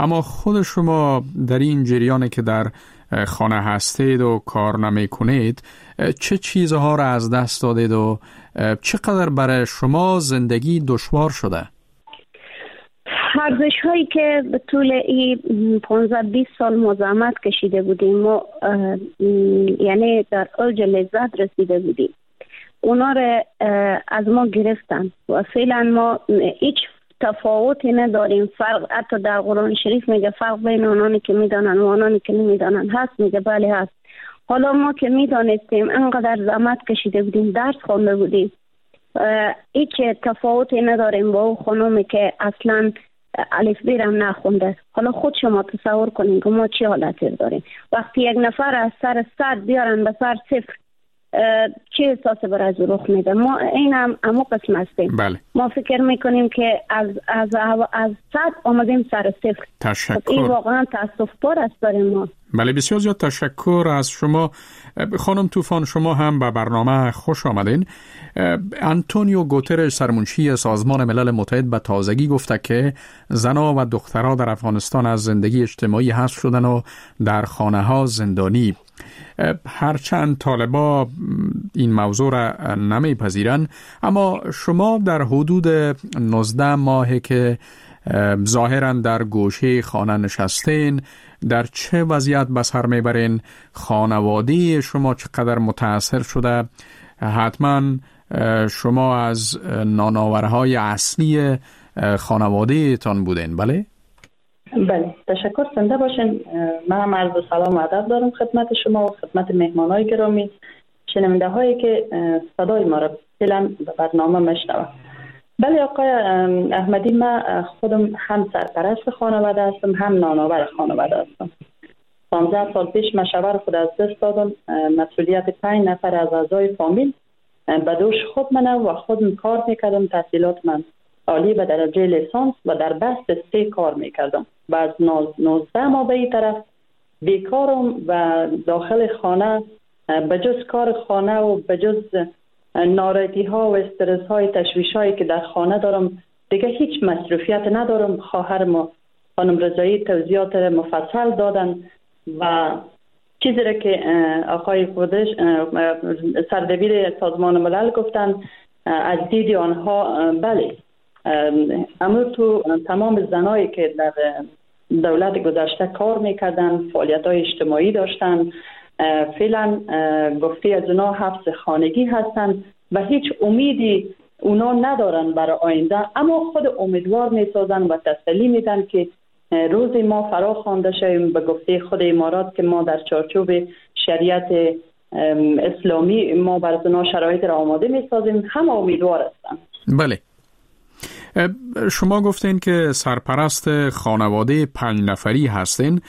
اما خود شما در این جریانی که در خانه هستید و کار نمی کنید، چه چیزها را از دست دادید و چقدر برای شما زندگی دشوار شده؟ ارزش هایی که به طول این 15-20 سال مزاحمت کشیده بودیم، ما یعنی در اوج لذت رسیده بودیم، اونا را از ما گرفتن و فعلا ما هیچ تفاوتی نداریم. فرق حتی در قرآن شریف میگه فرق بین اونانی که میدانن و اونانی که نمیدانن هست، میگه بله هست. حالا ما که میدانستیم، انقدر زحمت کشیده بودیم، درس خوانده بودیم، هیچ تفاوتی نداریم با اون خانومی که اصلا الف بیرم نخونده. حالا خود شما تصور کنین که ما چه حالتی داریم. وقتی یک نفر از سر 100 بیارن به سر 0، چه احساسی برای رخ میده؟ ما این هم امو قسم هستیم. بله. ما فکر میکنیم که از 100 آمدیم سر 0. تشکر. این واقعا تاسف بار است برای ما. بله، بسیار زیاد تشکر از شما خانم طوفان. شما هم به برنامه خوش آمدین. آنتونیو گوترش، سرمنشی سازمان ملل متحد، به تازگی گفته که زنها و دخترها در افغانستان از زندگی اجتماعی حذف شدن و در خانه ها زندانی. هرچند طالبا این موضوع را نمیپذیرن، اما شما در حدود 19 ماهه که ظاهراً در گوشه خانه نشستین، در چه وضعیت به سر میبرین؟ خانواده شما چقدر متاثر شده؟ حتما شما از نانآورهای اصلی خانواده تان بودین، بله؟ بله، تشکر. زنده باشین. من هم عرض سلام و ادب دارم خدمت شما و خدمت مهمانای گرامی، شنونده هایی که صدای ما را فعلا به برنامه میشنوند. بله آقای احمدی، من خودم هم سرپرست خانواده هستم، هم نانآور خانواده هستم. 15 سال پیش من شوهر خود از دست دادم. مسئولیت 5 نفر از اعضای فامیل به دوش خود منه و خودم کار میکردم. تحصیلات من عالی به درجه لیسانس و در بست 3 کار میکردم. و از 19 ماه به این طرف بیکارم و داخل خانه بجز کار خانه و بجز ناراحتی ها و استرس های تشویش هایی که در خانه دارم، دیگه هیچ مصروفیت ندارم. خواهر ما خانم رضایی توضیحات مفصل دادن و چیزی را که آقای خودش سردبیر سازمان ملل گفتن از دید آنها، بله، امروز تو تمام زنایی که در دولت گذشته کار میکردن، فعالیت های اجتماعی داشتن، فعلا گفته از اونا حبس خانگی هستن و هیچ امیدی اونا ندارن برای آینده، اما خود امیدوار میسازن و تسلی میدن که روزی ما فرا خوانده شویم به گفته خود امارات که ما در چارچوب شریعت اسلامی ما برای اونا شرایط را آماده میسازیم. هم امیدوار هستن. بله. شما گفتین که سرپرست خانواده 5 نفری هستین.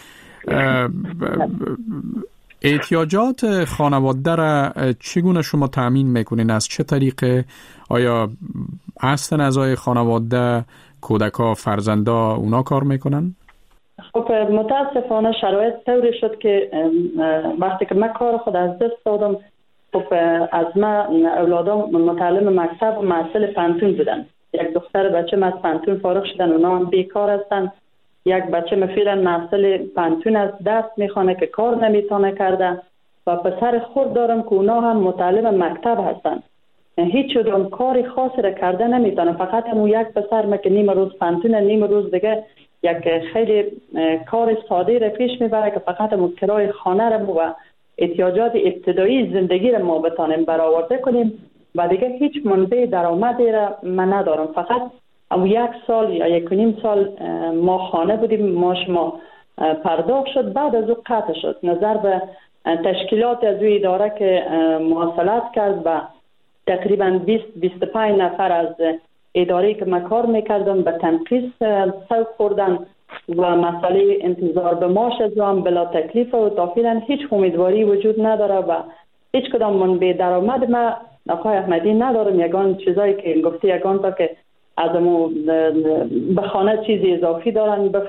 احتیاجات خانواده را چگونه شما تأمین میکنین؟ از چه طریقه؟ آیا هستن اعضای خانواده، کودکا، فرزندا اونا کار میکنن؟ خب متاسفانه شرایط طوری شد که وقتی که من کار خود از دست دادم، خب از من اولادم متعلم مکتب و محصل پانتون بودن. یک دختر بچه من از پانتون فارغ شدن، اونا هم بیکار هستن. یک بچه مثلا محصل پانتون از درس میخوانه که کار نمیتونه کرده و پسر خود دارم که اونا هم متعلم مکتب هستن. هیچ کدوم کاری خاصی را کرده نمیتونه. فقط همون یک پسر ما که نیم روز پانتون، نیم روز دیگه یک خیلی کار ساده را پیش میبره که فقط همون کرای خانه را و احتیاجات ابتدایی زندگی را ما بتانیم برآورده کنیم و دیگه هیچ منبع درآمدی را من ندارم. فقط اما 1 سال یا 1.5 سال ما خانه بودیم، ماش ما پرداخت شد، بعد از او قطع شد. نظر به تشکیلات از او اداره که مواصلت کرد و تقریبا 20-25 نفر از اداره که من کار میکردم به تنقیص سوق خوردن و مسئله انتظار به معاش از هم بلا تکلیف و تافیدن. هیچ امیدواری وجود نداره و هیچ کدام منبع درآمد ما آقای احمدی ندارم. یگان چیزایی که گفتی، یگان تا که ازمو به خانه چیزی اضافی دارن به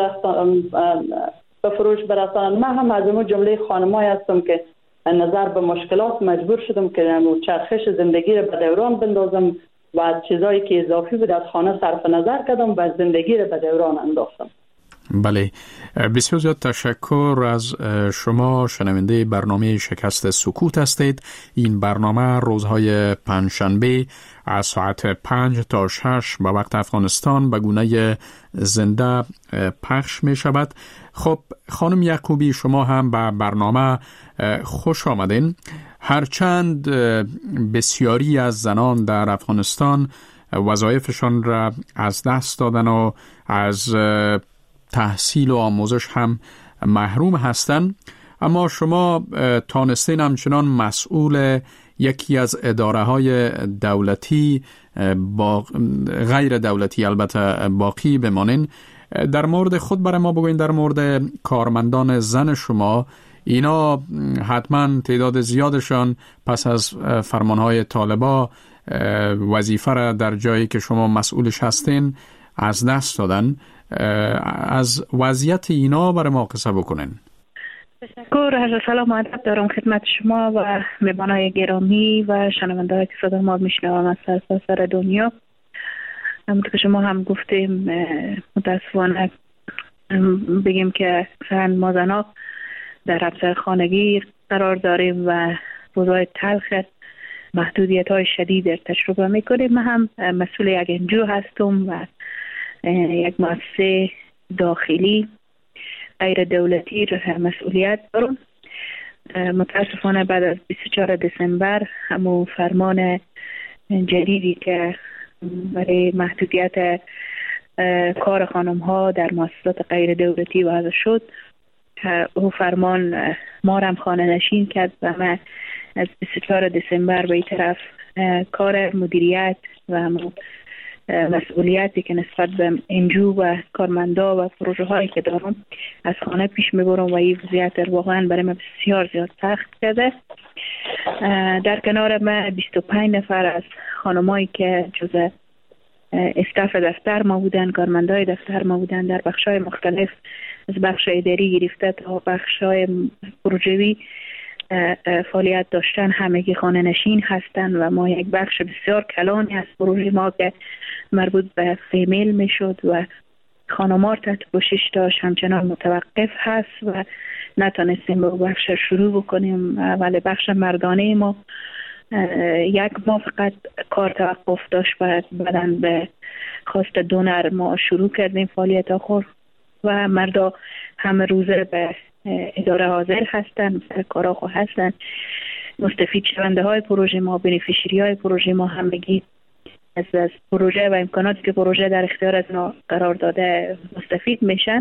فروش برسانن. من هم از اون جمله خانمایی هستم که نظر به مشکلات مجبور شدم که چرخش زندگی رو به دوران بندازم و از چیزایی که اضافی بود از خانه صرف نظر کردم و زندگی رو به دوران انداختم. بله، بسیار زیاد تشکر از شما. شنونده برنامه شکست سکوت هستید. این برنامه روزهای پنجشنبه از ساعت 5 تا 6 به وقت افغانستان به گونه زنده پخش می شود. خب خانم یعقوبی، شما هم به برنامه خوش آمدین. هرچند بسیاری از زنان در افغانستان وظایفشان را از دست دادن و از تحصیل و آموزش هم محروم هستند، اما شما تانستین همچنان مسئول یکی از اداره های دولتی غیر دولتی البته باقی بمانین. در مورد خود برای ما بگوین، در مورد کارمندان زن شما، اینا حتما تعداد زیادشان پس از فرمانهای طالبا وظیفه را در جایی که شما مسئولش هستین از دست دادن. از وضعیت اینا برای ما قصه بکنن. تشکر. عرض سلام و ادب دارم خدمت شما و مهمانای گرامی و شنونده‌هایی که صدای ما میشنوند از سراسر دنیا. همونطور که شما هم گفتیم، متاسفانه بگیم که ما زنها در ابزار خانگی قرار داریم و روزهای تلخ محدودیت‌های شدید تجربه میکنیم. من هم مسئول یک انجو هستم و یک مؤسسه داخلی غیر دولتی رو مسئولیت دارم. متاسفانه بعد از 24 دسامبر همون فرمان جدیدی که برای محدودیت کار خانم ها در مؤسسات غیر دولتی وضع شد، او فرمان ما را هم خانه نشین کرد و من از 24 دسامبر به این طرف کار مدیریت و مسئولیتی که نسبت به انجو و کارمندا و پروژه هایی که دارم از خانه پیش میبرم و این وضعیت واقعا برای من بسیار زیاد سخت کرده. در کنار من 25 نفر از خانمایی که جزء استاف دفتر ما بودن، کارمندای دفتر ما بودن، در بخش‌های مختلف از بخش اداری گرفته تا بخش‌های پروژوی فعالیت داشتن، همگی خانه نشین هستن و ما یک بخش بسیار کلانی از پروژه ما که مربوط به فیمیل میشد و خانمار تحت پوشش داشت همچنان متوقف هست و نتونستیم به بخش شروع بکنیم. ولی بخش مردانه ما یک ماه فقط کار توقف داشت و بعداً به خواست دونر ما شروع کردیم فعالیت آخر و مردا همه روزه به اداره حاضر هستن، کاراخو هستن. مستفید شونده های پروژه ما، بنفیشری های پروژه ما همگی از پروژه و امکاناتی که پروژه در اختیار از ما قرار داده مستفید میشن.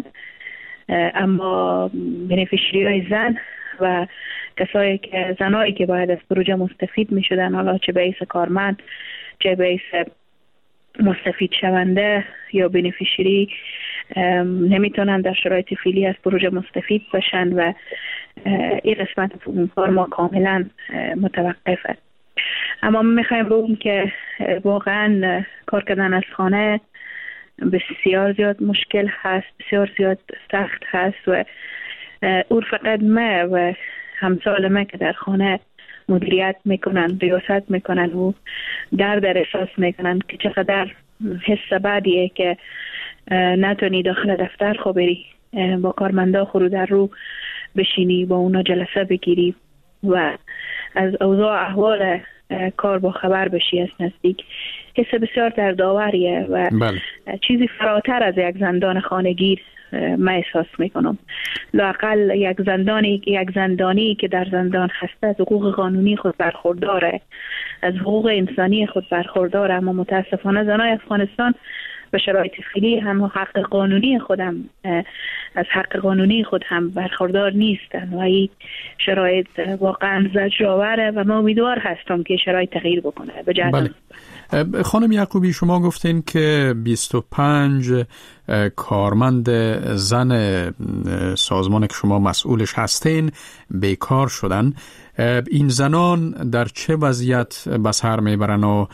اما بنفیشری های زن و زنایی که باید از پروژه مستفید میشدن، حالا چه به حیث کارمند، چه به حیث مستفید شونده یا بنفیشری، نمیتونن در شرایط فعلی از پروژه مستفید بشن و این قسمت کار ما کاملا متوقفه. اما ما میخوایم بگیم که واقعا کار کردن از خانه بسیار زیاد مشکل هست، بسیار زیاد سخت هست و او فقط ما و همسال ما که در خانه مدیریت میکنن، ریاست میکنن و در احساس میکنن که چقدر حس بدیه که نتونی داخل دفتر خو بری با کارمندا خورو در رو بشینی، با اونا جلسه بگیری و از اوضاع احوال کار با خبر بشی از نزدیک. حس بسیار دردآوریه و چیزی فراتر از یک زندان خانگیر من احساس میکنم. لااقل یک زندانی که در زندان هسته از حقوق قانونی خود برخورداره، از حقوق انسانی خود برخورداره، اما متاسفانه زنای افغانستان به شرایط فعلی هم حق قانونی خودم از حق قانونی خود هم برخوردار نیستن و این شرایط واقعا زجرآوره و من امیدوار هستم که شرایط تغییر بکنه. بله. خانم یعقوبی، شما گفتین که 25 کارمند زن سازمان که شما مسئولش هستین بیکار شدن. این زنان در چه وضعیت به سر میبرن و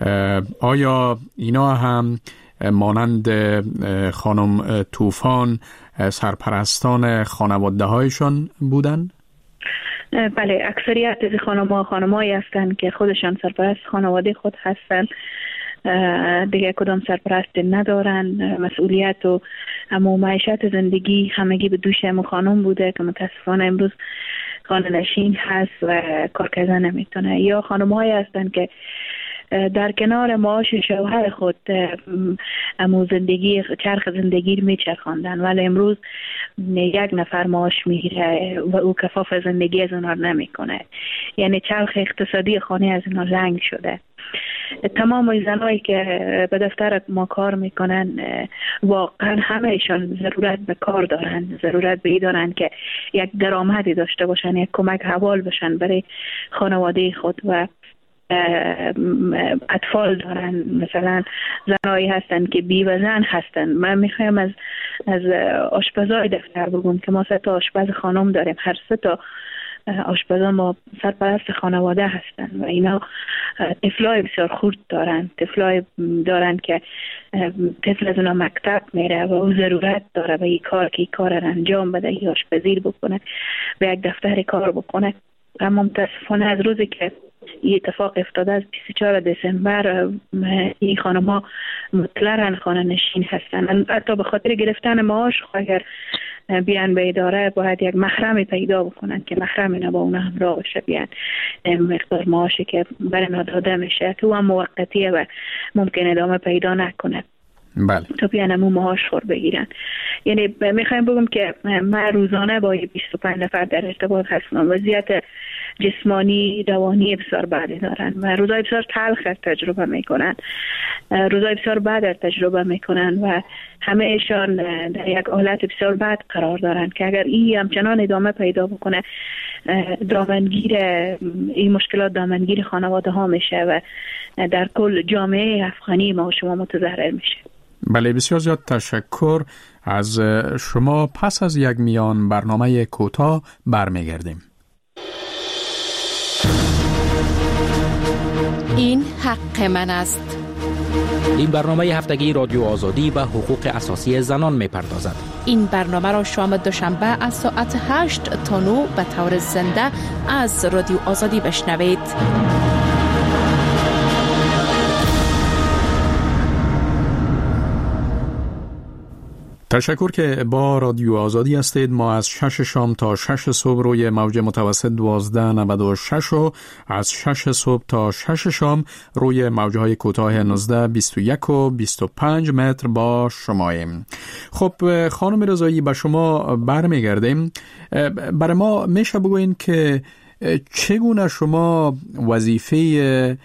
آیا اینا هم مانند خانم طوفان سرپرستان خانواده هایشان بودن؟ بله، اکثریت از خانم‌هایی هستند که خودشان سرپرست خانواده خود هستند دیگه کدام سرپرست ندارن. مسئولیت و معیشت زندگی همگی به دوش امو خانم بوده که متاسفانه امروز خانه نشین هست و کار کردن نمیتونه. یا خانم هایی هستن که در کنار معاش شوهر خود امو زندگی چرخ زندگی میچرخاندن، ولی امروز یک نفر معاش میگیره و او کفاف زندگی از اونها نمیکنه. یعنی چرخ اقتصادی خانه از اونها لنگ شده. تمام زنایی که به دفتر ما کار میکنن واقعا همهشان ضرورت به کار دارن، ضرورت به این دارن که یک درآمدی داشته باشن، یک کمک حوال بشن برای خانواده خود. و اطفال دارن، مثلا زنایی هستن که بیوه‌زن هستن. من میخوایم از آشپزای دفتر بگم که ما 3 تا آشپز خانم داریم. هر 3 تا آشپزان ما سرپرست خانواده هستن و اینا طفلای بسیار خرد دارن، طفلای دارن که طفل از اونا مکتب میره و او ضرورت داره به این کار که این کار رو انجام بده، یا آشپزی بکنه، به یک دفتر کار بکنه. اما متاسفانه از روزی که این اتفاق افتاده از 24 دسامبر این خانم ها مطلقاً خانه نشین هستن. حتی به خاطر گرفتن معاش اگر بیان به اداره باید یک محرمی پیدا بکنن که محرم اینا با اونا همراه بشه، بیان مقدار معاشی که برای اونا داده میشه که او هم موقتیه و ممکن ادامه پیدا نکنه. بله. تا بیان همون معاش خور بگیرن. یعنی میخوایم بگم که من روزانه با 25 نفر در ارتباط هستم. وضعیت جسمانی روانی بسیار بدی دارن و روزای بسیار تلخ تجربه میکنن، روزای بسیار بد تجربه میکنن و همه ایشان در یک حالت بسیار بد قرار دارن که اگر این همچنان ادامه پیدا بکنه دامنگیر این مشکلات دامنگیر خانواده ها میشه و در کل جامعه افغانی ما و شما متضرر میشه. بله، بسیار زیاد تشکر از شما. پس از یک میان برنامه کوتاه برمیگردیم. این حق من است. این برنامه هفتگی رادیو آزادی و حقوق اساسی زنان میپردازد. این برنامه را شام دوشنبه از ساعت 8 تا 9 به طور زنده از رادیو آزادی بشنوید. تشکر که با رادیو آزادی هستید. ما از 6 شام تا 6 صبح روی موج متوسط 1296 و از 6 صبح تا 6 شام روی موجهای کوتاه 19 21 و 25 متر با شماییم. خب خانم رضایی، به شما برمیگردیم. برای ما میشه بگوین که چگونه شما وظیفه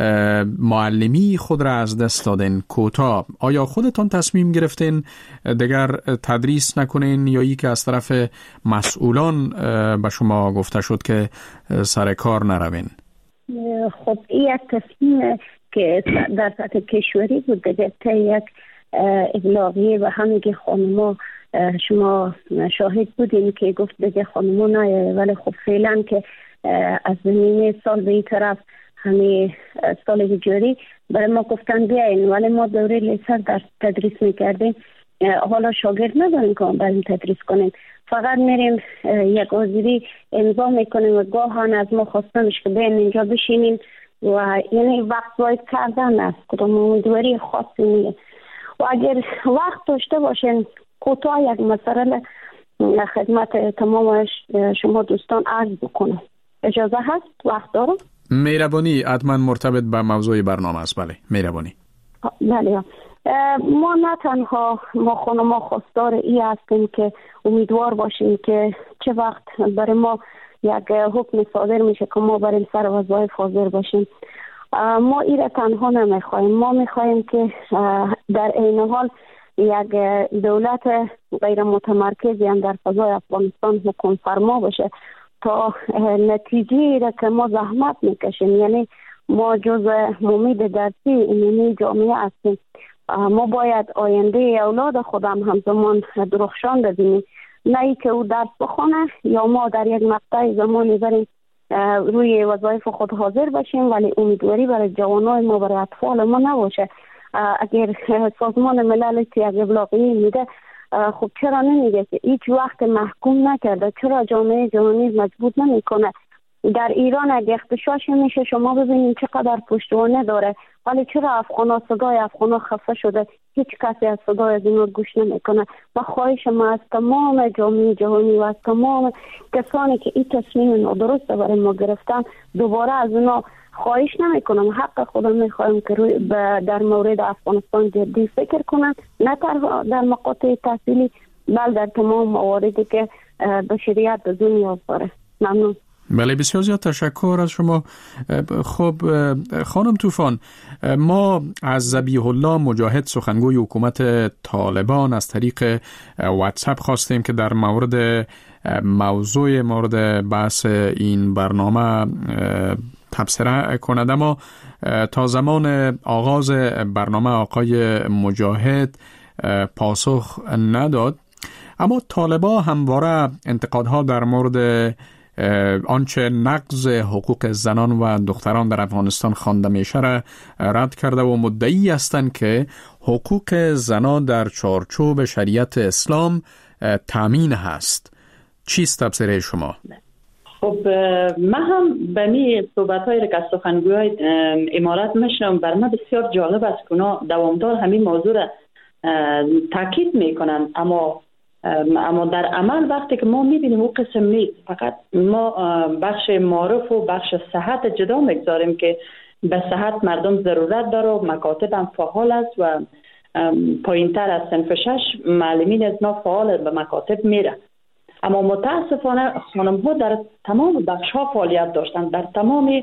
معلمی خود را از دست دادین کوتاه؟ آیا خودتان تصمیم گرفتین دیگر تدریس نکنین یا ای که از طرف مسئولان به شما گفته شد که سر کار نروین؟ خب این یک تصمیم که در سطح کشوری بود دیگه، تا یک ابلاغیه و همگی خانما شما شاهد بودین که گفت دیگه خانما نه، ولی خب فعلا که از نیمه سال به این طرف همه سال هجری برای ما گفتن بیاین، ولی ما دوره لیسانس در تدریس میکردیم. حالا شاگرد نداریم که بریم تدریس کنیم، فقط میریم یک حاضری امضا میکنیم و گاهان از ما خواسته میشه که بیاین اینجا بشینیم و یعنی وقت ضایع کردن است، کدام امیدواری خاصی نیست. و اگر وقت داشته باشین کوتاه یک مسئله خدمت تمام شما دوستان عرض بکنم، اجازه هست؟ وقت دارم؟ مهربانی، حتما مرتبط به موضوع برنامه است. بله مهربانی. بله، ما نه تنها ما خانم خواستار ای هستیم که امیدوار باشیم که چه وقت برای ما یک حکم صادر میشه که ما بریم سر وظایف حاضر باشیم. ما ای را تنها نمیخوایم، ما میخوایم که در این حال یک دولت غیر متمرکزی هم در فضای افغانستان حکم فرما باشه تا نتیجه را که ما زحمت میکشیم، یعنی ما جز امید درسی عمومی جامعه هستیم، ما باید آینده اولاد خودم همزمان درخشان ببینیم، نه ای که او درس بخونه یا ما در یک مقطع زمانی بریم روی وظایف خود حاضر باشیم ولی امیدواری برای جوانای ما برای اطفال ما نباشه. اگر سازمان ملل یک ابلاغیه میده، خب چرا نمیگه که هیچ وقت محکوم نکرده؟ چرا جامعه جهانی مجبور نمیکنه در ایران اگه اختشاش میشه شما ببینید چقدر پشتوانه داره، ولی چرا افغانا صدای افغانا خفه شده، هیچ کسی از صدای از اینا گوش نمیکنه. و خواهش ما از تمام جامعه جهانی و از تمام کسانی که این تصمیم نادرست برای ما گرفتن، دوباره از اونا خواهش نمیکنم، حق خودم میخوایم که در مورد افغانستان جدی فکر کنن، نه در مقاطع تحصیلی بل در تمام مواردی که بشریت به دنیا آفره. ممنون. بله، بسیار زیاد تشکر از شما. خب خانم طوفان، ما از ذبیح الله مجاهد سخنگوی حکومت طالبان از طریق واتساپ خواستیم که در مورد بحث این برنامه تبصره کند، اما تا زمان آغاز برنامه آقای مجاهد پاسخ نداد. اما طالبا همواره انتقادها در مورد آنچه نقض حقوق زنان و دختران در افغانستان خوانده میشه را رد کرده و مدعی هستند که حقوق زنان در چارچوب شریعت اسلام تامین هست. چیست تبصره شما؟ خب من هم به می صحبت‌های را که از سخنگویان امارات میشنم، بر من بسیار جالب است که اونا دوامدار همین موضوع را تاکید میکنن، اما در عمل وقتی که ما میبینیم او قسم نیست. فقط ما بخش معرف و بخش صحت جدا میگذاریم که به صحت مردم ضرورت داره و مکاتب هم فعال است و پایینتر از صنف 6 معلمین از نا فعال به مکاتب میره. اما متاسفانه خانم ها در تمام بخش ها فعالیت داشتند، در تمام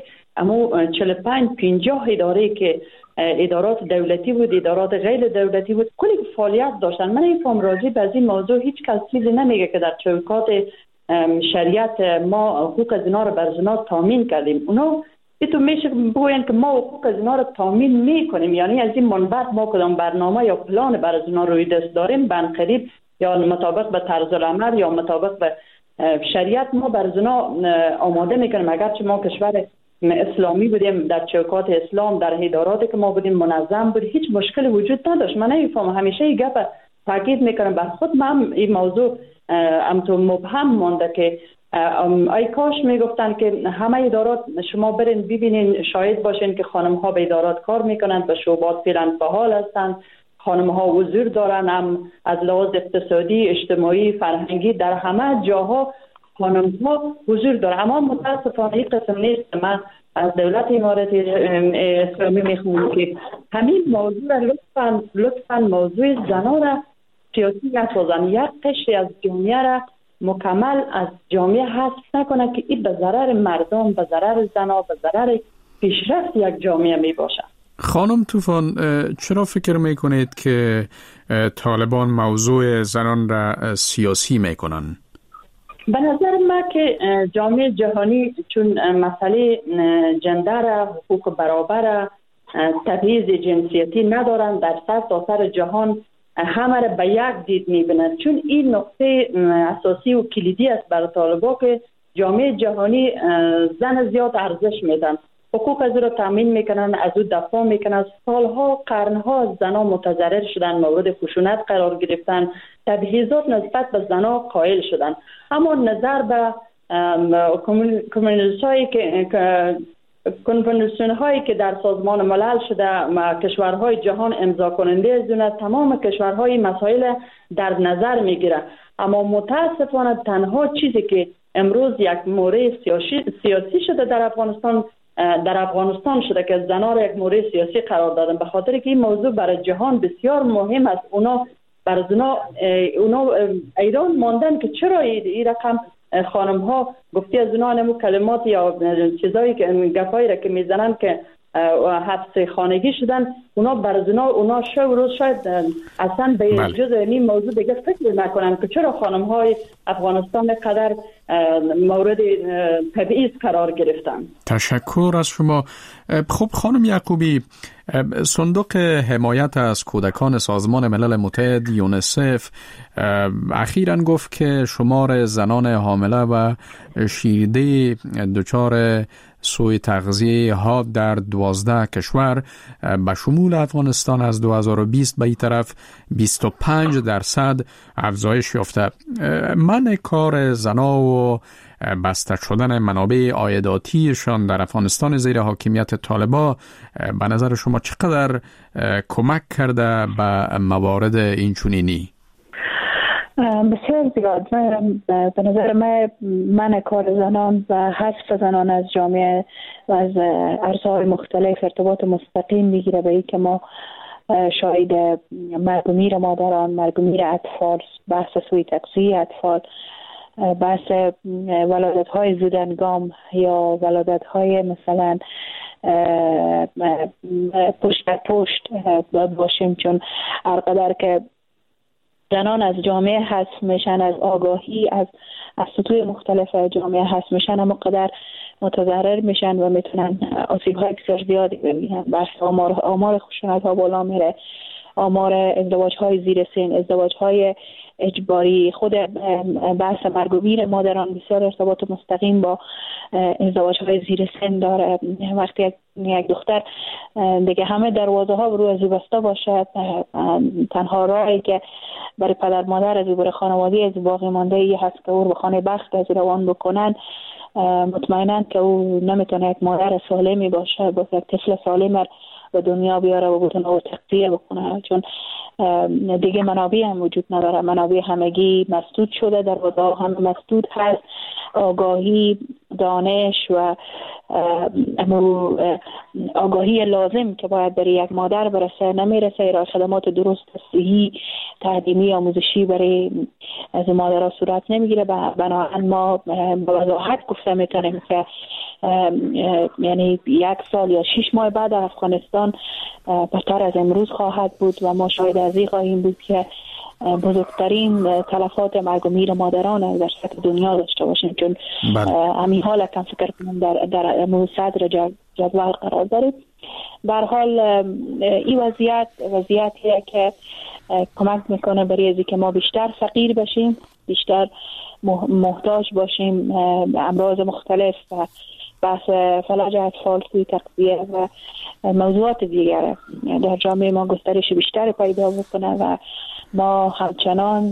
45-50 اداره که ادارات دولتی بود، ادارات غیر دولتی بود، کلی فعالیت داشتن. من این فهم راضی به این موضوع هیچ کس چیزی نمیگه که در چوکات شریعت ما حقوق زنا رو بر زنا تامین کردیم. اونا تو میشه بگوین که ما حقوق زنا رو تامین میکنیم، یعنی از این منبع ما کدام برنامه یا پلان بر زنا روی دست داریم بنقریب یا مطابق به طرز العمل یا مطابق به شریعت ما بر زنا آماده میکنیم. اگرچه ما کشور اسلامی بودیم، در چوکات اسلام در اداراتی که ما بودیم منظم بود، هیچ مشکلی وجود نداشت. من نمیفهمم، همیشه این گپ تاکید میکنم بر خود من این موضوع تو مبهم مونده که ای کاش میگفتن که همه ادارات شما برین ببینین، شاهد باشین که خانم ها به ادارات کار میکنن، به شعبات فعلا فعال هستند، خانم ها حضور دارن، هم از لحاظ اقتصادی، اجتماعی، فرهنگی در همه جاها خانم ها حضور دارن. اما متاسفانه این قسم نیست. من از دولت امارات اسلامی میخوام که همین موضوع را لطفاً موضوع زنان را سیاسی نسازن، یک قشری از جامعه را مکمل از جامعه حذف نکنه که این به ضرر مردم، به ضرر زنان، به ضرر پیشرفت یک جامعه می باشه. خانم طوفان، چرا فکر میکنید که طالبان موضوع زنان را سیاسی میکنن؟ به نظر من که جامعه جهانی چون مسئله جندر، حقوق برابر، تبعیض جنسیتی ندارن، در سر جهان همه را به یک دید میبینند. چون این نقطه اساسی و کلیدی است برای طالبان که جامعه جهانی زن زیاد ارزش میدن، حقوق از او را تامین میکنن، از او دفاع میکنن. سالها، قرنها زنان متضرر شدن، مورد خشونت قرار گرفتن، تبعیضات نسبت به زنان قائل شدن. اما نظر به کنونسیون هایی که در سازمان ملل شده کشورهای جهان امضا کننده از اون، تمام کشورهای مسائل در نظر میگیره. اما متاسفانه تنها چیزی که امروز یک مورد سیاسی شده در افغانستان شده که زنان را یک مورد سیاسی قرار دادن، به خاطر که این موضوع برای جهان بسیار مهم است. اونا ایران ماندن که چرا این رقم خانم ها گفتی از اونا نمو کلمات یا چیزایی که گفایی را که میزنن که حبس خانگی شدن، اونا برزنا اونا روز شاید اصلا به جز این موضوع دیگه فکر نکنن که چرا خانم های افغانستان قدر مورد تبعیض قرار گرفتن. تشکر از شما. خب خانم یعقوبی، صندوق حمایت از کودکان سازمان ملل متحد یونیسف اخیراً گفت که شمار زنان حامله و شیرده دچار سوء تغذیه ها در 12 کشور به شمول افغانستان از 2020 به این طرف 25% افزایش یافته. منع کار زنا و بسته شدن منابع عایداتیشان در افغانستان زیر حاکمیت طالبان به نظر شما چقدر کمک کرده به موارد اینچنینی؟ بسیار زیاد. به نظر من کار زنان و حذف زنان از جامعه و از عرصه‌های مختلف ارتباط مستقیم میگیره به این که ما شاهد مرگ و میر مادران، مرگ و میر اطفال، بحث سوء تغذیه اطفال، بحث ولادت‌های زودهنگام یا ولادت‌های مثلا پشت در پشت باشیم، چون هرقدر که زنان از جامعه حذف میشن، از آگاهی از سطوح مختلف جامعه حذف میشن، اما قدر متضرر میشن و میتونن آسیب‌های بسیار زیادی ببینن. بحث آمار خشونت‌ها بالا میره، آمار ازدواج‌های زیر سن، ازدواج‌های اجباری، خود بحث مرگ و میر مادران بسیار ارتباط مستقیم با ازدواج‌های زیر سن داره. وقتی یک دختر دیگه همه دروازه ها برو از او بسته باشد، تنها راهی که برای پدر مادر از او برای خانوادی از باقی مانده ای هست که او به خانه بخت از روان بکنن، مطمئناً که او نمیتونه یک مادر سالمی باشه، با یک طفل سالم به دنیا بیاره و بتونه او تغذیه بکنه، چون دیگه منابع هم وجود نداره. منابع همگی مسدود شده، دروازه ها همه مسدود هست. آگاهی، دانش و آگاهی لازم که باید برای یک مادر برسه نمیرسه. ارائه خدمات درست صحی تعلیمی آموزشی برای از مادرها صورت نمیگیره. بنابراین ما با وضاحت گفته میتونیم که یعنی 1 سال یا 6 ماه بعد افغانستان بدتر از امروز خواهد بود و ما شاید از این خواهیم بود که بزرگترین تلفات مرگ و میر مادران در سطح دنیا داشته باشیم، چون همین حال کم فکر کنم در صدر جدول قرار داریم. به هر حال این وضعیتیه که کمک میکنه برای اینکه که ما بیشتر فقیر بشیم، بیشتر محتاج باشیم امراض مختلف و بحث فلج اطفال، سوء تغذیه و موضوعات دیگر در جامعه ما گسترش بیشتر پیدا بکنه و ما همچنان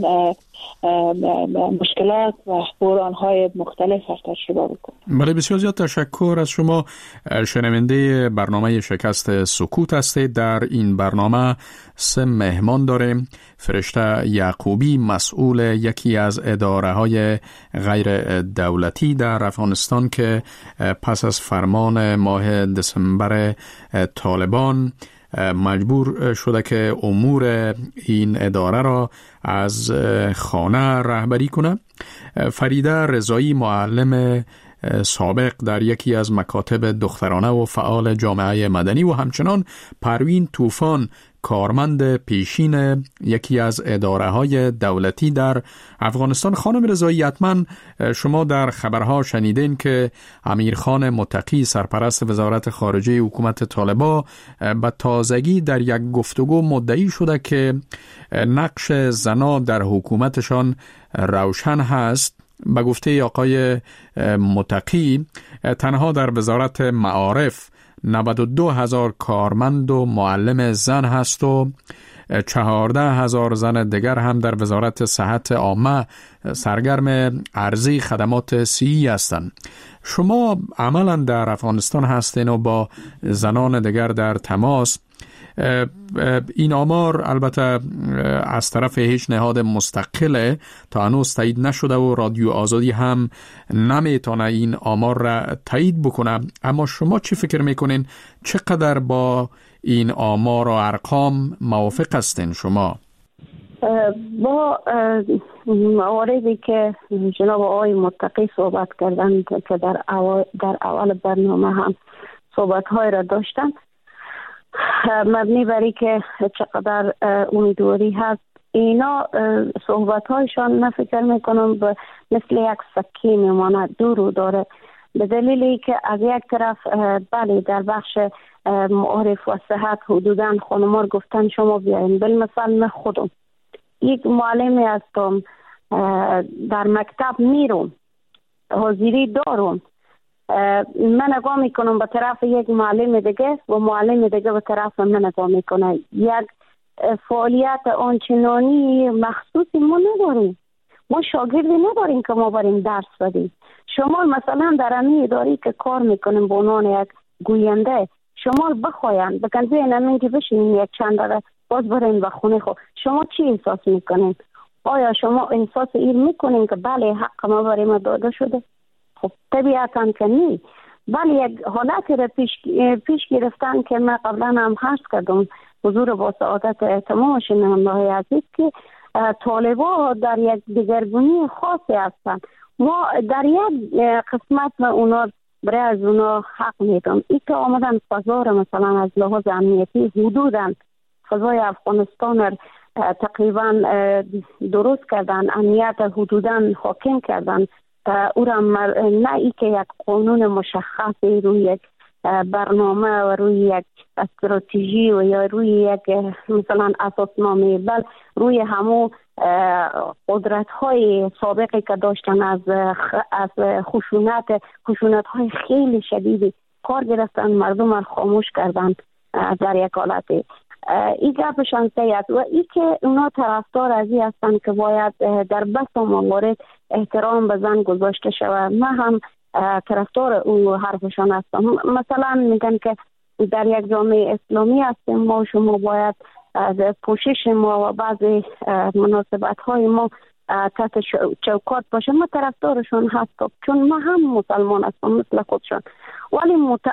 مشکلات و بحران‌های مختلف تجربه بکنیم. بله، بسیار زیاد تشکر از شما. شنونده برنامه شکست سکوت هستید. در این برنامه 3 مهمان داریم. فرشته یعقوبی، مسئول یکی از اداره‌های غیر دولتی در افغانستان که پس از فرمان ماه دسامبر طالبان مجبور شده که امور این اداره را از خانه رهبری کنه. فریده رضایی، معلم سابق در یکی از مکاتب دخترانه و فعال جامعه مدنی، و همچنان پروین طوفان، کارمند پیشین یکی از اداره‌های دولتی در افغانستان. خانم رضایی، حتما شما در خبرها شنیدین که امیرخان متقی، سرپرست وزارت خارجه حکومت طالبان، به تازگی در یک گفتگو مدعی شده که نقش زنان در حکومتشان روشن هست. به گفته آقای متقی، تنها در وزارت معارف 92,000 کارمند و معلم زن هست و 14,000 زن دیگر هم در وزارت صحت عامه سرگرم عرضه خدمات صحی هستند. شما عملا در افغانستان هستین و با زنان دیگر در تماس. این آمار البته از طرف هیچ نهاد مستقل تا هنوز تایید نشده و رادیو آزادی هم نمیتونه این آمار را تایید بکنه، اما شما چی فکر میکنین؟ چقدر با این آمار و ارقام موافق هستین شما؟ با مواردی که جناب آقای متقی صحبت کردن که در اول برنامه هم صحبت‌های را داشتن، مبنی بری که چقدر امیدواری هست، اینا صحبت‌هایشان من فکر میکنم مثل یک سکه میماند، دور داره، به دلیلی که از یک طرف بله در بخش معارف و صحت حدوداً خانم‌ها گفتن شما بیاین، بالمثل من خودم یک معلمی هستم، در مکتب میرم، حاضری دارم، من نگاه میکنم به طرف یک معلم دیگه و معلم دیگه به طرف من نگاه میکنه. یک فعالیت آنچنانی مخصوصی ما نداریم، ما شاگردی نداریم که ما بریم درس بدیم، شما مثلا در امی اداری که کار میکنیم به عنوان یک گوینده، شما بخواین بگن بیاین اینجا بشینین یک چند دقیقه باز برین به خونه خود، شما چی احساس میکنین؟ آیا شما احساس این میکنین که بله حق ما برای ما داده شده؟ خب طبیعتا که نی. بله یک حالتی را پیش گرفتن که من قبلا هم عرض کردم حضور با سعادت تمام شنونده‌های عزیز که طالبا در یک دگرگونی خاصی هستند. ما در یک قسمت ما اونا برای از اونا حق میدم، این که آمدن فضا را مثلا از لحاظ امنیتی حدوداً فضای افغانستان را تقریبا درست کردن، امنیت حدوداً حاکم کردن، او را نه ای که یک قانون مشخصی روی یک برنامه و روی یک استراتژی و یا روی یک مثلا اساسنامه، بل روی همو قدرت های سابقی که داشتن از خشونت های خیلی شدیدی کار گرفتن، مردم را خاموش کردن در یک حالتی. این گپشان سید و ای که اونا طرفدار از این هستن که باید در بسا موارد احترام به زن گذاشته شود. من هم طرفدار او حرفشان هستم. مثلا میگن که در یک جامعه اسلامی هستیم ما و شما باید پوشش ما و بعضی مناسبت های ما تحت چوکات باشه. ما طرفدارشون هستم چون ما هم مسلمان هستم مثل خودشون، ولی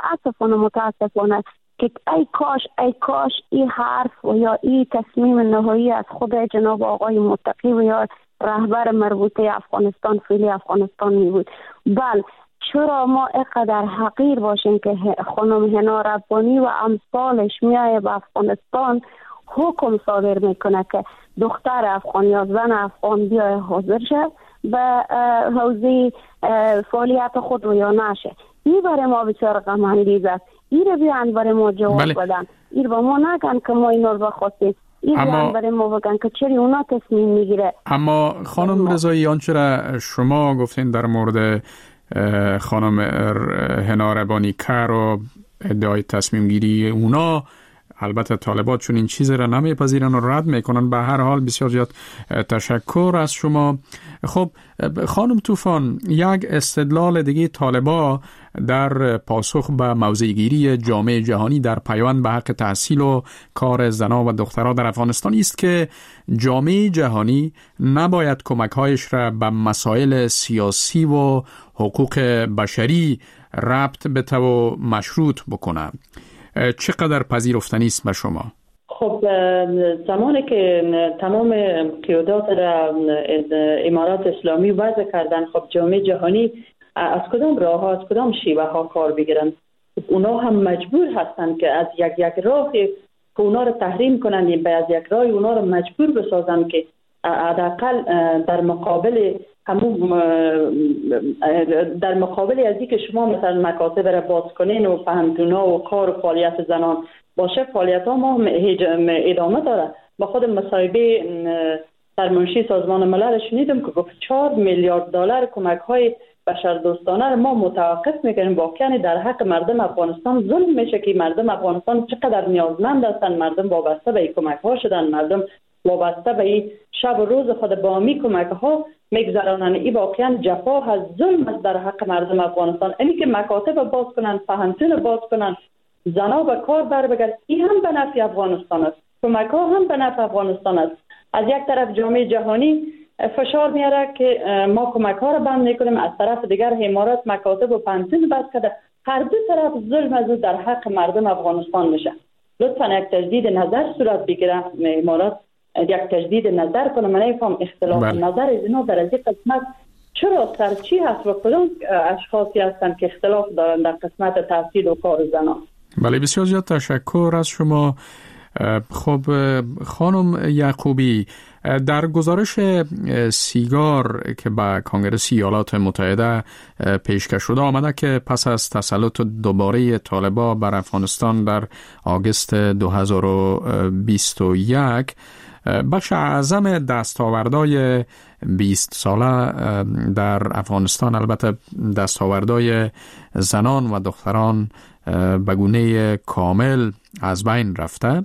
متاسفانه که ای کاش این حرف و یا این تصمیم نهایی از خود جناب آقای متقی و یا رهبر مربوطه افغانستان فعلی افغانستان می بود. بل چرا ما اینقدر حقیر باشیم که خانم حنا ربانی و امثالش میایه به افغانستان حکم صادر میکنه که دختر افغان یا زن افغان بیای حاضر شد به حوزه فعالیت خود و یا نشه. این برای ما بسیار غم انگیز است. این رو بیان برای ما جواب بدن. این با ما نگن که ما این رو بخواستیم. این بیان برای ما بگن که چری اونا تصمیم میگیره. اما خانم رضایی آنچه را شما گفتین در مورد خانم حنا ربانی کر و ادعای تصمیم گیری اونا، البته طالبات چون این چیز را نمیپذیرن و رد میکنن. به هر حال بسیار زیاد تشکر از شما. خب خانم طوفان، یک استدلال دیگه طالبا در پاسخ به موضع‌گیری جامعه جهانی در پیوند به حق تحصیل و کار زنان و دخترها در افغانستان است که جامعه جهانی نباید کمک‌هایش را به مسائل سیاسی و حقوق بشری ربط بده و مشروط بکنه. چقدر پذیرفتنی است به شما؟ خب زمانی که تمام قیادات را امارات اسلامی وضع کردن، خب جامعه جهانی از کدام راه ها، از کدام شیوه ها کار بگیرن؟ اونا هم مجبور هستن که از یک راه که اونا را تحریم کنن، یا از یک راه اونا را مجبور بسازن که حداقل در مقابل از اینکه شما مثلا مکاتب را باز کنین و پهنتونا و کار و فعالیت زنان باشه، فعالیت ها ما ادامه داره. با خود مصاحبه سرمنشی سازمان ملل شنیدم که گفت 4 میلیارد دلار کمک های بشردوستانه را ما متوقف میکنیم. واقعا در حق مردم افغانستان ظلم میشه که مردم افغانستان چقدر نیازمند هستند. مردم وابسته به این کمک ها شدن، مردم وابسته به این شب و روز خود با می کمک ها میگذرانن. این واقعا جفا از ظلم است در حق مردم افغانستان. اینی که مکاتب باز کنن، پهنتون باز کنن، زنا به کار بر بگرد، این هم به نفع افغانستان است. کمک ها هم به نفع افغانستان است. از یک طرف جامعه جهانی فشار میاره که ما کمک ها را بند میکنیم، از طرف دیگر امارات مکاتب و پهنتون بس کرده. هر دو طرف ظلم از در حق مردم افغانستان میشه. لطفا یک تجدید نظر صورت بگیره، امارات یک تجدید نظر کنه. من نمیفهم اختلاف نظر اینا در از این قسمت چرا سرچی هست و کدام اشخاصی هستن که اختلاف دارن در قسمت تحصیل و کار زنان. بله بسیار زیاد تشکر از شما. خب خانم یعقوبی، در گزارش سیگار که به کنگره ایالات متحده پیشکش شده آمده که پس از تسلط دوباره طالبان بر افغانستان در آگوست 2021 بخش اعظم دستاوردهای 20 ساله در افغانستان، البته دستاوردهای زنان و دختران به گونه کامل از بین رفته.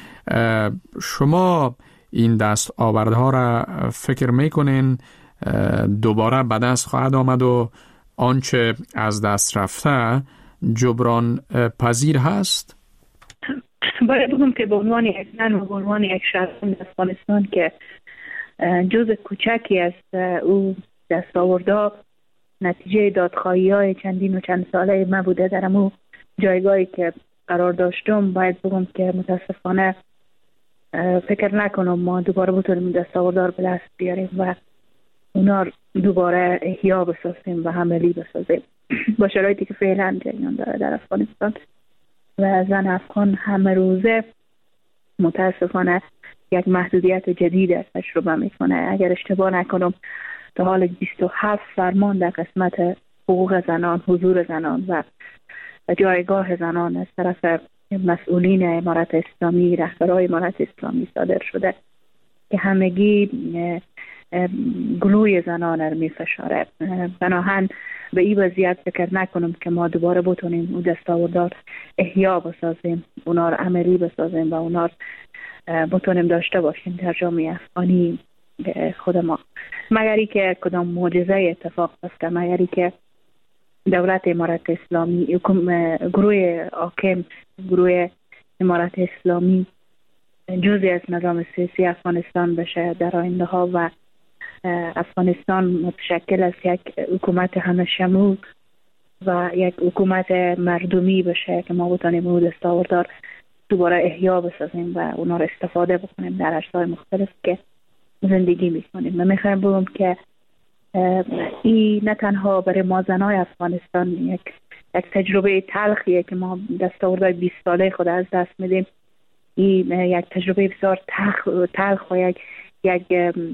شما این دستاوردها را فکر میکنین دوباره به دست خواهد آمد و آنچه از دست رفته جبران پذیر هست؟ باید بگم که به عنوان یک زن و به عنوان یک شهروند افغانستان که جزء کوچکی از او دستاوردها نتیجه دادخواهی‌های چندین و چند ساله من بوده، در امو جایگاهی که قرار داشتم باید بگم که متاسفانه فکر نکنم ما دوباره بتونیم دستاوردها رو به دست بیاریم و اونا دوباره احیا بسازیم و عملی بسازیم با شرایطی که فعلا جریان داره در افغانستان. و زن افغان همه روزه متاسفانه یک محدودیت جدید تجربه میکنه. اگر اشتباه نکنم تا حال 27 فرمان در قسمت حقوق زنان، حضور زنان و جایگاه زنان از طرف مسئولین امارت اسلامی، رهبران امارت اسلامی صادر شده که همگی گلوی زنان رو میفشاره. بناهن به این وضعیت فکر نکنم که ما دوباره بتونیم اون دستاوردار احیا بسازیم، اونا رو عملی بسازیم و اونا رو بتونیم داشته باشیم در جامعه افغانی خود ما، مگری که کدام معجزه اتفاق بیفته، مگری که دولت امارت اسلامی، گروه حاکم، گروه امارت اسلامی جزئی از نظام سیاسی افغانستان بشه در آینده ها و افغانستان متشکل از یک حکومت همه شمول و یک حکومت مردمی بشه که ما بتونیم اون دستاوردار دوباره احیا بسازیم و اونا رو استفاده بکنیم در عرصه‌های مختلف که زندگی میکنیم. من میخوایم بگم که این نه تنها برای ما زنای افغانستان یک تجربه تلخیه که ما دستاوردهای 20 ساله خود از دست میدیم. این یک تجربه بسیار تلخ و یک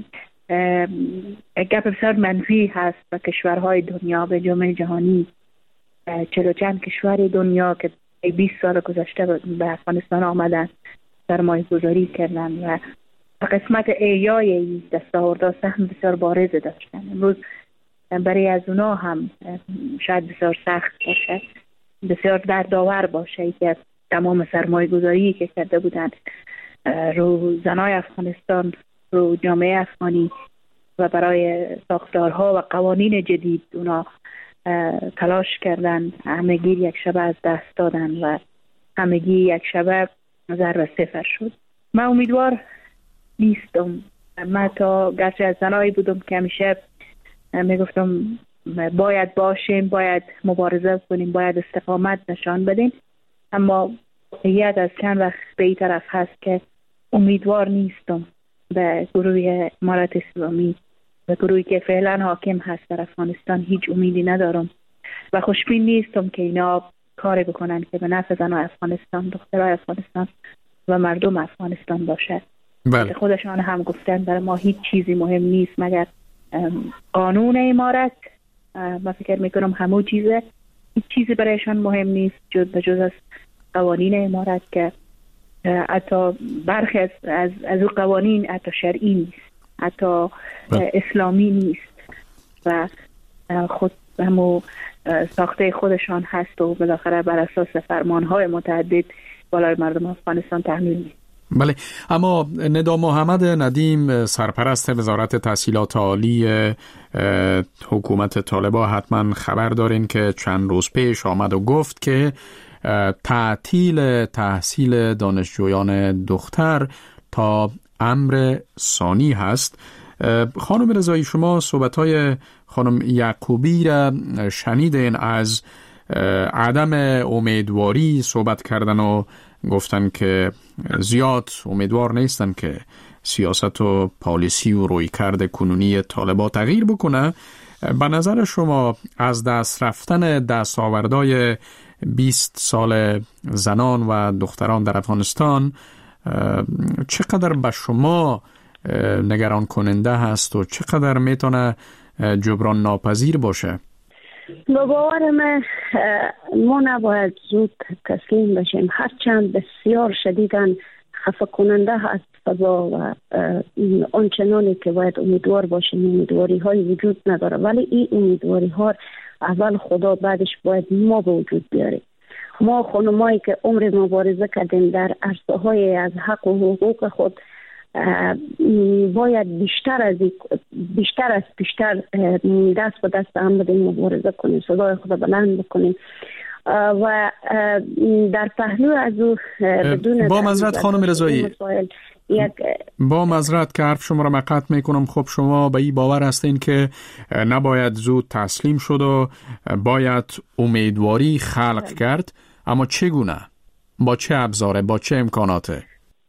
گپ بسیار منفی هست به کشورهای دنیا، به جامعه جهانی. 40 چند کشور دنیا که 20 سال گذشته به افغانستان آمدن، سرمایه گذاری کردن و قسمت ایای دستاوردها سهم بسیار بارز داشتن. امروز برای از اونا هم شاید بسیار سخت باشه، بسیار دردآور باشه که تمام سرمایه گذاری که کرده بودن رو زنای افغانستان، رو جامعه افغانی و برای ساختارها و قوانین جدید اونا تلاش کردن، همگی یک شبه از دست دادن و همگی یک شبه ضرب صفر شد. من امیدوار نیستم. من تا گرچه از زنایی بودم که همیشه میگفتم باید باشیم، باید مبارزه کنیم، باید استقامت نشان بدیم، اما یاد از چند وقت به این طرف هست که امیدوار نیستم به گروه امارت اسلامی و گروهی که فعلا حاکم هست در افغانستان هیچ امیدی ندارم و خوشبین نیستم که اینا کاری بکنن که به نفع زنان افغانستان، دخترای افغانستان و مردم افغانستان باشه. بله. خودشان هم گفتن برای ما هیچ چیزی مهم نیست مگر قانون امارت. من فکر میکنم همون چیزه، هیچ چیزی برایشان مهم نیست جز از قوانین امارت که حتی برخی از او قوانین حتی شرعی نیست، حتی اسلامی نیست و خود همون ساخته خودشان هست و بالاخره بر اساس فرمانهای متعدد بالای مردم افغانستان تحمیل نیست. بله، اما ندا محمد ندیم سرپرست وزارت تحصیلات عالی حکومت طالبان حتما خبر دارین که چند روز پیش آمد و گفت که تعطیل تحصیل دانشجویان دختر تا امر ثانی هست. خانم رضایی، شما صحبت‌های خانم یعقوبی را شنیدین، از عدم امیدواری صحبت کردن و گفتن که زیاد امیدوار نیستن که سیاست و پالیسی و رویکرد کنونی طالبان تغییر بکنه. به نظر شما از دست رفتن دستاوردهای 20 سال زنان و دختران در افغانستان چقدر به شما نگران کننده هست و چقدر میتونه جبران ناپذیر باشه؟ به باور من ما نباید زود تسلیم بشیم، هرچند بسیار شدیداً خفه کننده هست فضا و آنچنانی که باید امیدوار باشیم امیدواری های وجود نداره، ولی این امیدواری ها اول خدا بعدش باید ما به وجود بیاریم. ما خانمایی که عمر مبارزه کردیم در عرصه های از حق و حقوق خود باید بیشتر دست به دست هم بدیم، مبارزه کنیم، صدای خود بلند بکنیم و در پهلو از او بدون با معذرت خانم رضایی، با معذرت که حرف شما را مقطع میکنم، خب شما به این باور هستین که نباید زود تسلیم شد و باید امیدواری خلق کرد، اما چگونه؟ با چه ابزاره؟ با چه امکاناته؟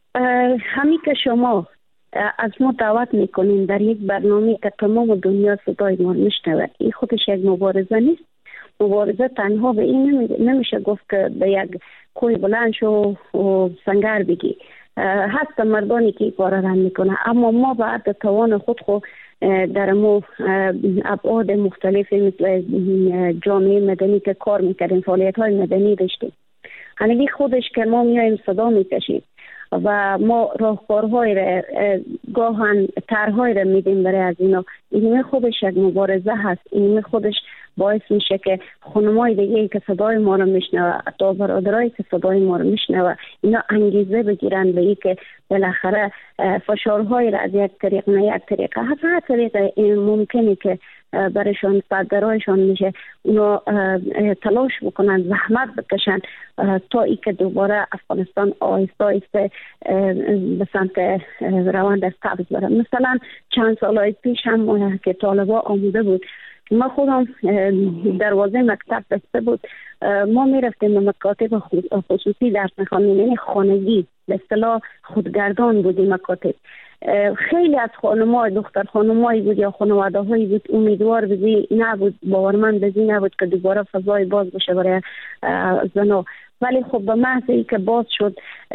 همین که شما از ما دعوت میکنین در یک برنامه که تمام دنیا صدای ما میشنوه، این خودش یک مبارزه نیست. مبارزه تنها به این نمیشه گفت که به یک کوه بلند شو و سنگر بگی. هست مردانی که کار را میکنه، اما ما بعد توان خود در مو ابعاد مختلفی مثل جامعه مدنی که کار میکردیم، فعالیت های مدنی داشتیم. همین خودش که ما میایم صدا میکشیم و ما راهکارهای را گاهن طرحهای را میدیم برای از اینا. این خودش یک مبارزه هست. این خودش باعث میشه که خانمای دیگه که صدای ما رو میشنوه، حتی برادرایی که صدای ما رو میشنوه، اینا انگیزه بگیرن به این که بالاخره فشارهای را از یک طریق نه یک طریقه، هر طریق ممکنه که برایشان صدرایشان میشه، اونا تلاش بکنن، زحمت بکشن تا ای که دوباره افغانستان آهسته آهسته به سمت روند سبز بره. مثلا چند سال پیش هم که طالبا آموده بود، ما خودم دروازه مکتب بسته بود، ما میرفتیم به مکاتب خصوصی درس میخوانیم، یعنی خانگی به اصطلاح خودگردان بودیم مکاتب. خیلی از خانم‌ها، دختر خانم‌هایی بود یا خانواده هایی بود امیدوار بزی نبود، باورمند بزی نبود که دوباره فضای باز بشه برای زنها. ولی خب به محض ای که باز شد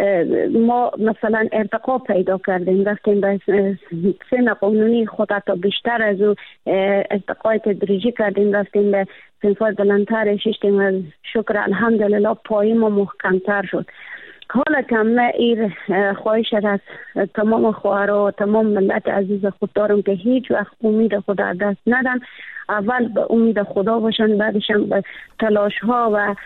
ما مثلا ارتقا پیدا کردیم، رفتیم به سن قانونی خود حتی بیشتر از او ارتقای تدریجی کردیم، رفتیم به صنف‌های بلندتر شیشتیم و شکر الحمدلله پای ما محکمتر شد. حالا که من این خواهش از تمام خواهرها و تمام ملت عزیز خود دارم که هیچ وقت امید خود از دست ندن، اول به امید خدا باشن، بعدش هم به تلاش ها و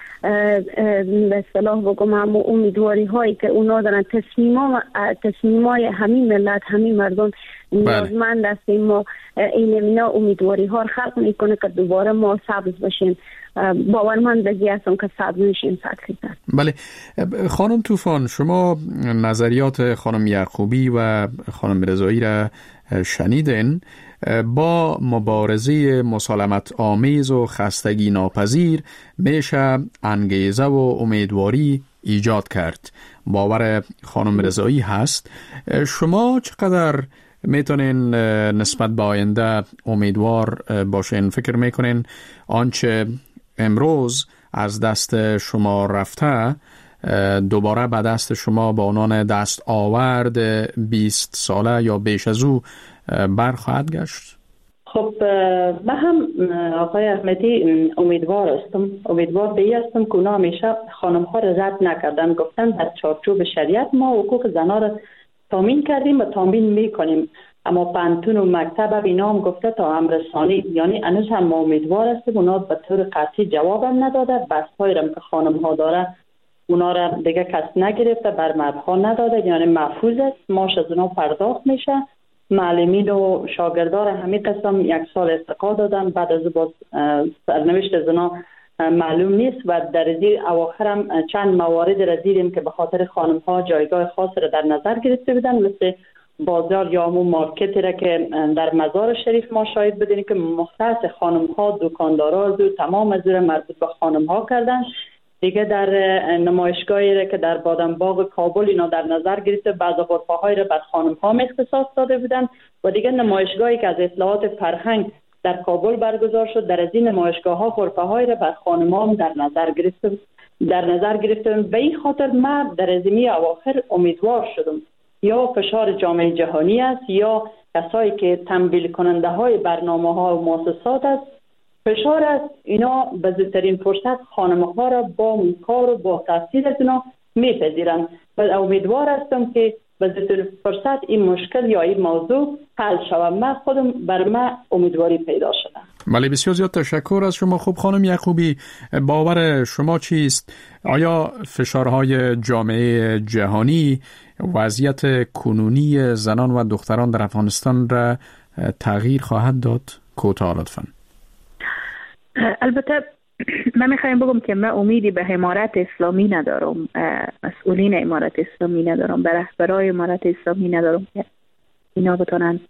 به اصطلاح بگم هم امیدواری هایی که اونا دارن، تصمیمای همین ملت، همین مردم نیازمند هستیم. ما این امیدواری ها خلق میکنه که دوباره ما سبز باشیم. باورمند بگی هستم که سبز میشیم سطحی. بله خانم طوفان، شما نظریات خانم یعقوبی و خانم رضایی را شنیدین. با مبارزه مسالمت آمیز و خستگی ناپذیر میشه انگیزه و امیدواری ایجاد کرد. باور خانم رضایی هست. شما چقدر میتونین نسبت به آینده امیدوار باشین؟ فکر میکنین آنچه امروز از دست شما رفته دوباره به دست شما با عنوان دست آورد 20 ساله یا بیش از او برخواهد گشت؟ خب من هم آقای احمدی امیدوار به این هستم که اونا همیشه خانم ها را رد نکردن، گفتن در چارچوب شریعت ما حقوق زنها را تامین کردیم و تامین میکنیم، اما پانتون و مکتب اینا هم گفته تا امرسانی، یعنی هنوز هم ما امیدوار هستیم. اونا به طور قطعی جوابم نداده، بحث‌هایی را که خانم ها داره اونا را دیگه کس نگرفته، بر مردها نداده، یعنی محفوظ است، ماش از اونا پرداخت میشه. معلمین و شاگردان همین قسم 1 سال استقا دادن، بعد از باز سرنوشت از اونا معلوم نیست و در زیر اواخر هم چند موارد را دیدیم که به خاطر خانم ها جایگاه خاص را در نظر گرفته بودن، مثل بازار یا همون مارکتی را که در مزار شریف ما شاهد بودیم که مختص خانم ها، دکاندارا و تمام از اون مربوط به خانم ها کردن. دیگه در نمایشگاهی را که در بادمباغ کابل اینا در نظر گرفته، بعض غرفه‌های را بر خانم ها اختصاص داده بودن و دیگه نمایشگاهی که از اطلاعات فرهنگ در کابل برگزار شد، در از این نمایشگاه‌ها غرفه‌های را بر خانم ها در نظر گرفته. به این خاطر من در ازمی اواخر امیدوار شدم یا فشار جامعه جهانی است یا کسایی که تمویل کننده های برنامه ها و مؤسسات است، فشار است، اینا به زودترین فرصت خانم ها را با کار و با تحصیل از اینا میپذیرن و امیدوار هستم که به زودترین فرصت این مشکل یا این موضوع حل شود. من خودم بر من امیدواری پیدا شدم. بله بسیار زیاد تشکر از شما. خب خانم یعقوبی، باور شما چیست؟ آیا فشارهای جامعه جهانی وضعیت کنونی زنان و دختران در افغانستان را تغییر خواهد داد؟ کوتاه لطفاً. البته من میخوایم بگم که من امیدی به امارت اسلامی ندارم، مسئولین امارت اسلامی ندارم، به رهبرای امارت اسلامی ندارم که اینا بتونن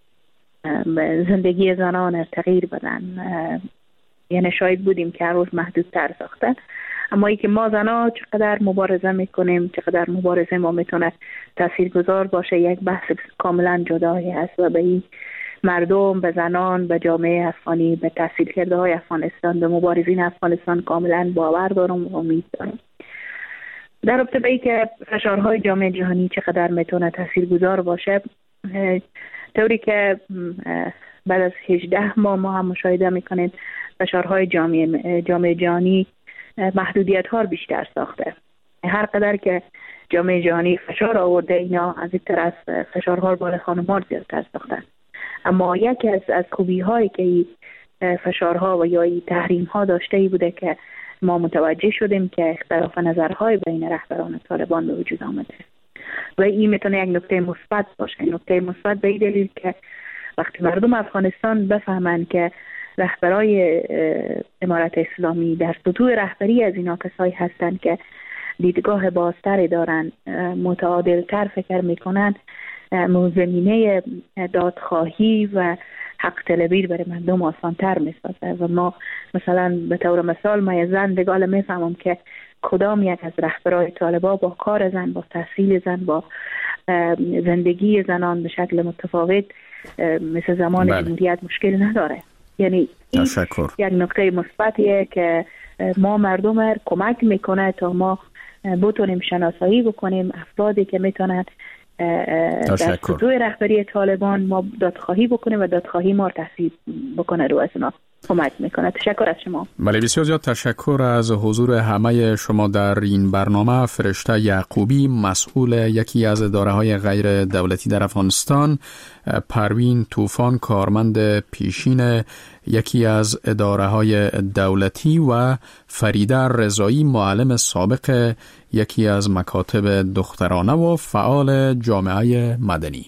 زندگی زنان تغییر بدن. یعنی شاید بودیم که هر روز محدودتر ساختن، اما ای که ما زنان چقدر مبارزه میکنیم، چقدر مبارزه ما میتونه تاثیرگذار باشه، یک بحث کاملا جدایی هست و به این مردم، به زنان، به جامعه افغانی، به تحصیل کرده های افغانستان، به مبارزین افغانستان کاملا باور دارم و امید دارم. در رابطه به ای که فشارهای جامعه جهانی چقدر میتونه تاثیرگذار باشه، طوری که بعد از 18 ماه ما هم مشاهده میکنیم فشارهای جامعه جهانی محدودیت ها بیشتر ساخته. هر قدر که جامعه جهانی فشار آورده، اینا از این طرف فشارها بالای خانم‌ها زیادتر ساختن. اما یکی از خوبی هایی که فشارها و یا تحریم ها داشته ای بوده که ما متوجه شدیم که اختلاف نظرهای بین رهبران طالبان به وجود آمده و این میتونه یک نکته مثبت باشه. نکته مثبت به این دلیل که وقتی مردم افغانستان بفهمن که رهبرای امارت اسلامی در سطوح رهبری از اینا کسایی هستن که دیدگاه بازتری دارن، متعادلتر فکر میکنن، زمینه دادخواهی و حق طلبی برای مردم آسانتر میسازه. و ما مثلا به طور مثال ما زن دگال میفهمم که کدام یک از رهبرای طالبا با کار زن، با تحصیل زن، با زندگی زنان به شکل متفاوت مثل زمان جمهوریت مشکل نداره. یعنی این یک نکته مثبتیه که ما مردم کمک میکنه تا ما بتونیم شناسایی بکنیم افرادی که میتونن در سطوح رهبری طالبان ما دادخواهی بکنیم و دادخواهی ما تحصیل بکنه رو از ما کمک میکنه. تشکر از شما. بله، بسیار زیاد تشکر از حضور همه شما در این برنامه. فرشته یعقوبی، مسئول یکی از اداره‌های غیر دولتی در افغانستان، پروین طوفان، کارمند پیشین یکی از اداره‌های دولتی و فریده رضایی، معلم سابق یکی از مکاتب دخترانه و فعال جامعه مدنی.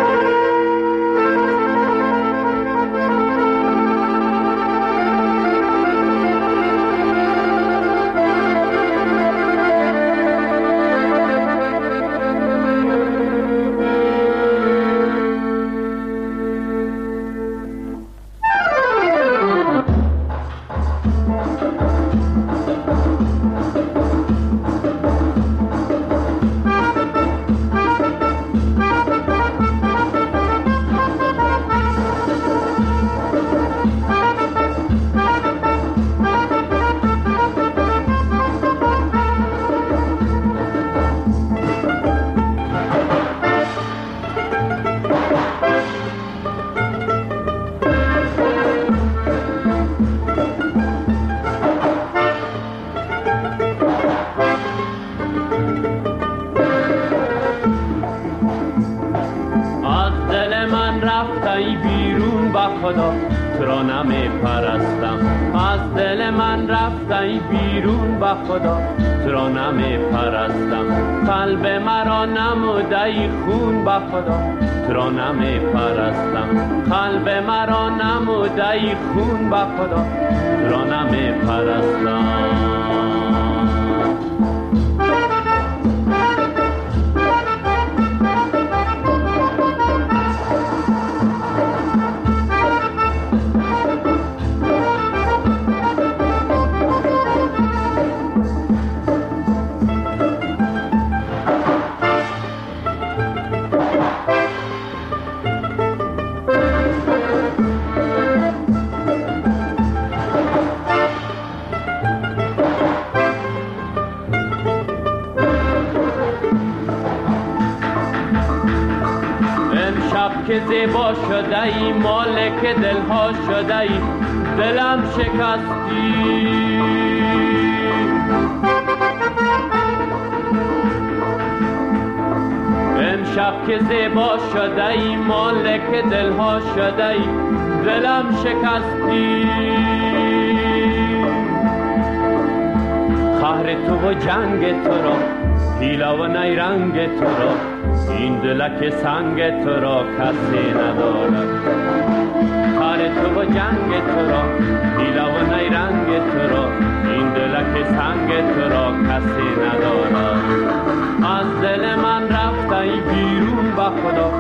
که زیبا شده ای، مالک دلها شده ای، دلم شکستی. امشب که زیبا شده ای، مالک دلها شده ای، دلم شکستی. قهر تو و جنگ تو را پیلا و نیرنگ تو را، این دلک سنگ تو را کسی ندارد. کار تو و جنگ تو را، پیلا و نیرنگ تو را، این دلک سنگ تو را کسی ندارد. از دل من رفته ای بیرون به خدا،